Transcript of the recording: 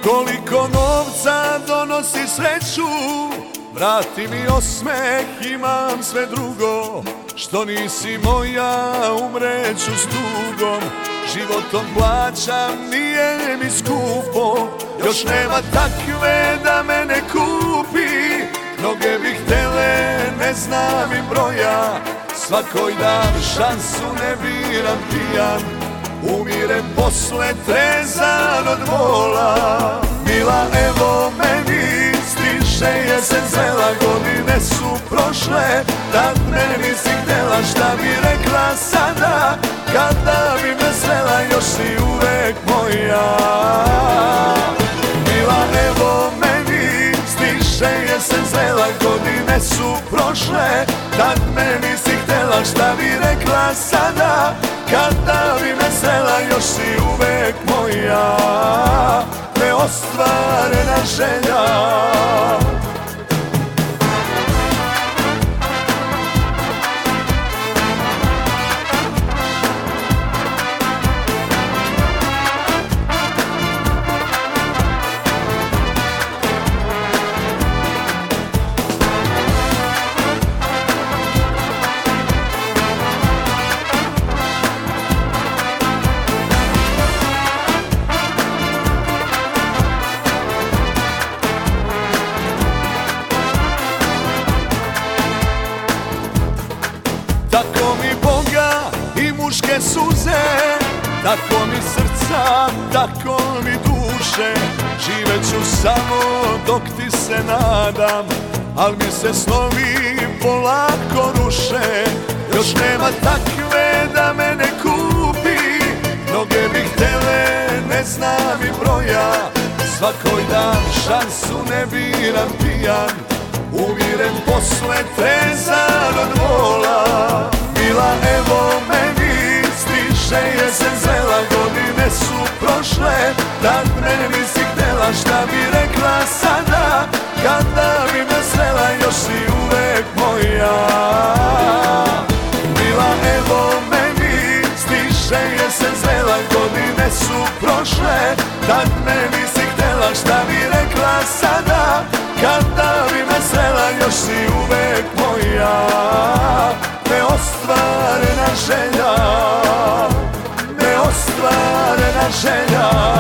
Koliko novca donosi sreću, vrati mi osmeh, imam sve drugo. Što nisi moja, umreću s tugom. Životom plaćam, nije mi skupo. Još nema takve da mene kupi. Mnoge bi htele, ne znam im broja. Svakoj dan šansu, ne biram pijan. Umirem posle trezan od bola. Mila, evo meni, stiže jesen zela. Godine su prošle, tad me nisi htjela. Šta bi rekla sada, kada bi me srela? Još si uvek moja. Mila, evo meni, stiže jesen zela. Godine su prošle, tad me nisi htjela. Šta bi rekla sada, kada bi me srela? Još si uvek moja, neostvarena želja. Tako mi Boga i muške suze, tako mi srca, tako mi duše. Živeću samo dok ti se nadam, al mi se snovi polako ruše. Još nema takve da mene kupi. Mnoge bi htele, ne znam i broja. Svakoj dan šansu, ne biram pijan. Umirem posle trezan od bola. Mila, evo meni, stiže jesen zela. Godine su prošle, tad me nisi htjela. Šta bi rekla sada, kada bi me srela? Još si uvek moja. Mila, evo meni, stiže jesen zela. Godine su prošle, tad me nisi htjela. Šta bi rekla sada, kada bi me srela? Još si uvek moja, neostvarena želja, neostvarena želja.